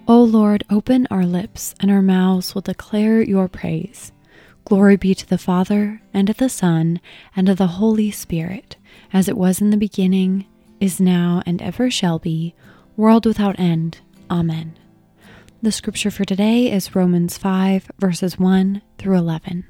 O Lord, open our lips, and our mouths will declare your praise. Glory be to the Father, and to the Son, and to the Holy Spirit, as it was in the beginning, is now, and ever shall be, world without end. Amen. The scripture for today is Romans 5, verses 1 through 11.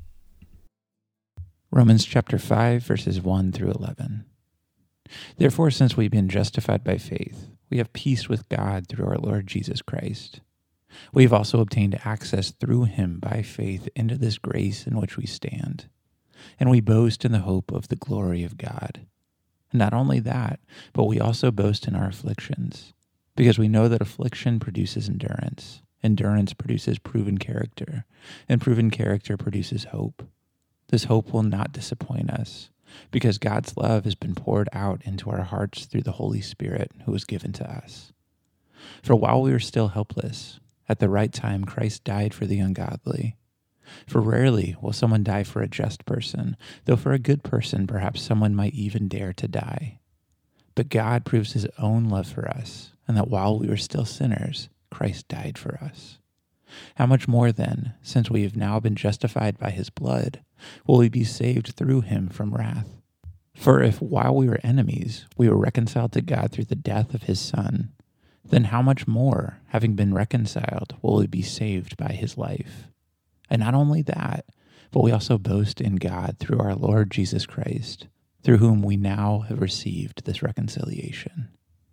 Romans chapter 5, verses 1 through 11. Therefore, since we've been justified by faith, we have peace with God through our Lord Jesus Christ. We have also obtained access through him by faith into this grace in which we stand, and we boast in the hope of the glory of God. Not only that, but we also boast in our afflictions, because we know that affliction produces endurance. Endurance produces proven character, and proven character produces hope. This hope will not disappoint us, because God's love has been poured out into our hearts through the Holy Spirit who was given to us. For while we were still helpless, at the right time Christ died for the ungodly. For rarely will someone die for a just person, though for a good person perhaps someone might even dare to die. But God proves his own love for us, and that while we were still sinners, Christ died for us. How much more then, since we have now been justified by his blood, will we be saved through him from wrath? For if while we were enemies, we were reconciled to God through the death of his Son, then how much more, having been reconciled, will we be saved by his life? And not only that, but we also boast in God through our Lord Jesus Christ, through whom we now have received this reconciliation.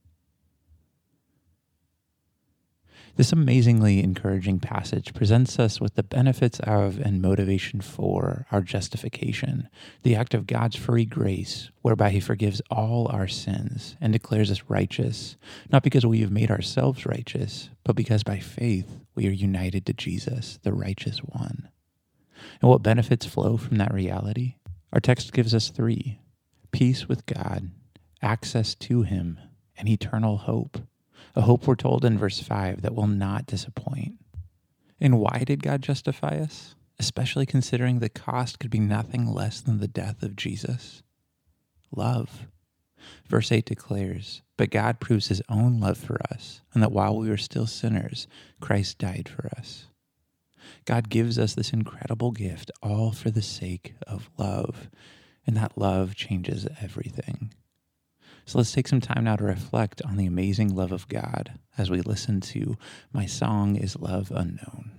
This amazingly encouraging passage presents us with the benefits of and motivation for our justification, the act of God's free grace, whereby he forgives all our sins and declares us righteous, not because we have made ourselves righteous, but because by faith we are united to Jesus, the righteous one. And what benefits flow from that reality? Our text gives us 3: peace with God, access to him, and eternal hope. A hope, we're told in verse 5, that will not disappoint. And why did God justify us? Especially considering the cost could be nothing less than the death of Jesus. Love. Verse 8 declares, "But God proves his own love for us, and that while we were still sinners, Christ died for us." God gives us this incredible gift, all for the sake of love, and that love changes everything. So let's take some time now to reflect on the amazing love of God as we listen to My Song is Love Unknown.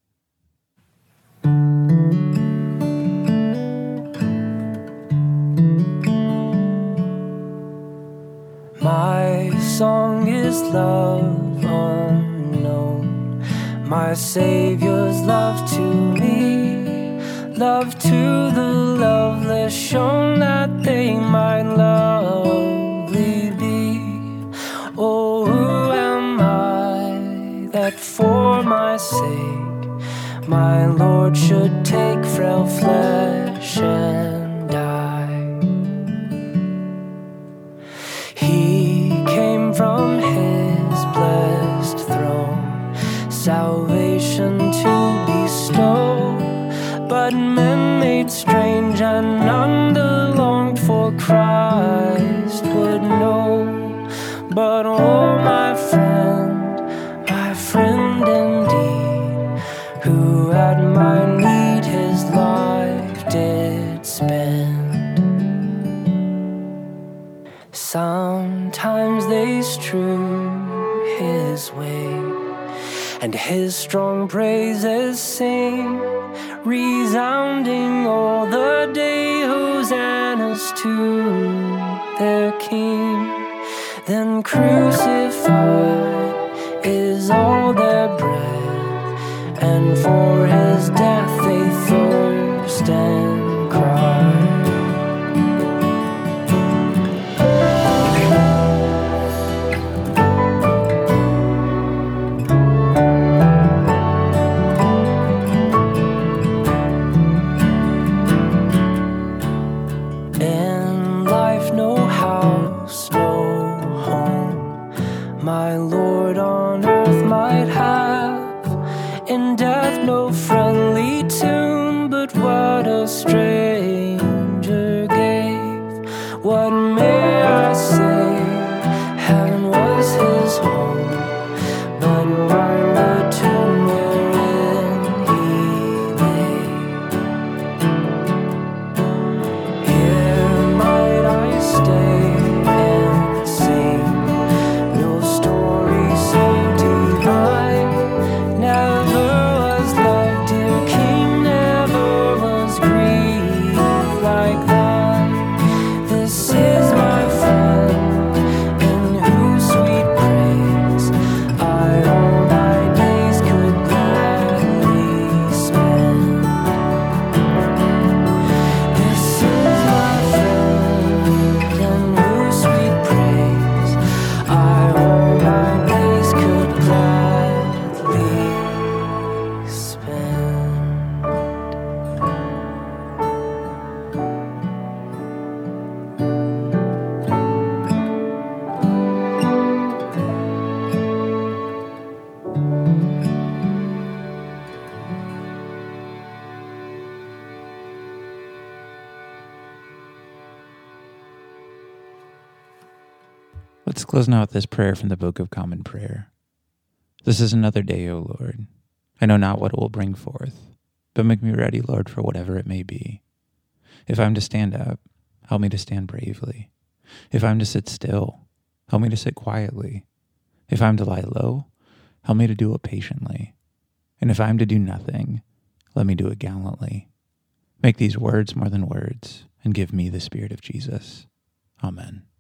My song is love unknown, my Savior's love to me, love to the loveless shown that they might lovely be. Oh, who am I that for my sake my Lord should take frail flesh and die? He came from his blessed throne, salvation to bestow, but men made strange and none the longed for Christ would know. But oh, my friend indeed, who at my need his life did spend. Sometimes they strew his way, and his strong praises sing, resounding all the day, hosannas to their King. Then crucified is all their breath, and for his death they thirst and cry. In life no house, no home, my Lord on earth might have. In death no friendly tomb, but what a stranger gave. What may I say? Heaven was his home, but Let's close now with this prayer from the Book of Common Prayer. This is another day, O Lord. I know not what it will bring forth, but make me ready, Lord, for whatever it may be. If I'm to stand up, help me to stand bravely. If I'm to sit still, help me to sit quietly. If I'm to lie low, help me to do it patiently. And if I'm to do nothing, let me do it gallantly. Make these words more than words, and give me the Spirit of Jesus. Amen.